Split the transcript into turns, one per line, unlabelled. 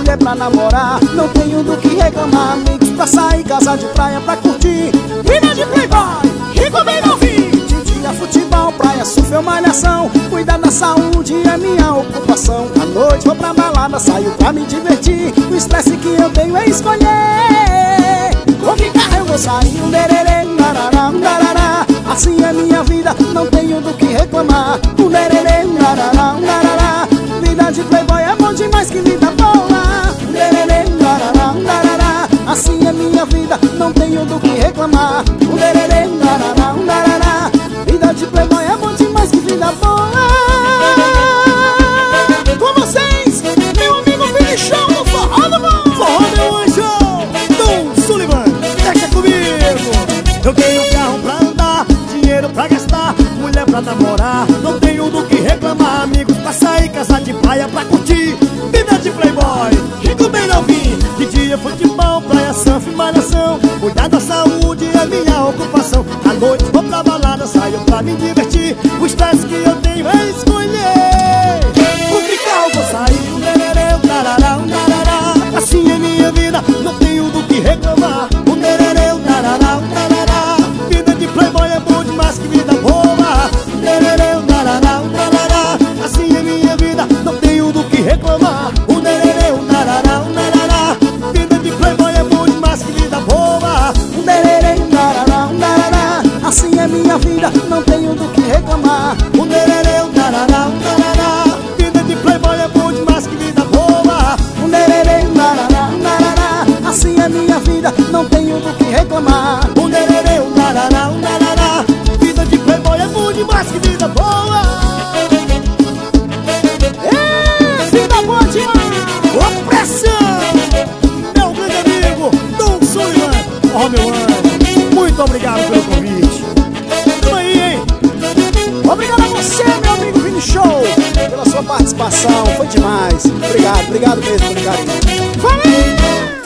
mulher pra namorar, não tenho do que reclamar. Amigos pra sair, casa de praia pra curtir, vida de playboy, rico bem novinho. De dia futebol, praia, surf ou malhação, cuidar da saúde é minha ocupação. À noite vou pra balada, saio pra me divertir, o estresse que eu tenho é escolher com que carro eu vou sair, um lererê, narará, narará. Assim é minha vida, não tenho do que reclamar. Um lererê, narará, narará. Vida de playboy é bom demais, que vida boa. Um lererê, narará, narará. Assim é minha vida, não tenho do que reclamar. Um lererê, narará, narará. Vida de playboy é bom demais, que vida boa. Com vocês, meu amigo Vini Show no Forró do Bom.
Forró, meu anjo, Tom Sullivan, deixa comigo. Eu tenho carro pra andar, dinheiro pra gastar, mulher pra namorar, não tenho do que reclamar. Amigos pra sair, casa de praia pra curtir, vida de playboy, rico bem novinho. De dia futebol, praia, surf, malhação, cuidar da saúde é minha ocupação. À noite vou pra balada, saio pra me divertir, o estresse que eu tenho é escolher com que carro vou sair, um lererê, um tarará, um tarará. Assim é minha vida, não tenho do que reclamar. Um lererê, um tarará, um tarará. Vida de playboy é bom demais, que vida boa. Um lererê, um tarará, um tarará. Assim é minha vida, não tenho do que reclamar. Um lererê, um tarará, um tarará. Vida de playboy é bom demais, que vida boa.
Um lererê, um tarará, um tarará. Assim é minha vida, não tenho do que reclamar.
Um lererê, um tarará, um tarará. Vida de playboy é bom demais, que vida boa.
Um lererê, um tarará, um tarará. Assim é minha vida, não tenho do que reclamar.
Um lererê, um tarará, um tarará. Vida de playboy é bom demais, que vida boa.
Vida boa demais.
Ô pressão, meu grande amigo Tom Sullivan. Ó, meu anjo, muito obrigado pelo convite. Tamo aí, hein?
Obrigado a você, meu amigo Vini Show, pela sua participação, foi demais. Obrigado, obrigado mesmo pelo carinho.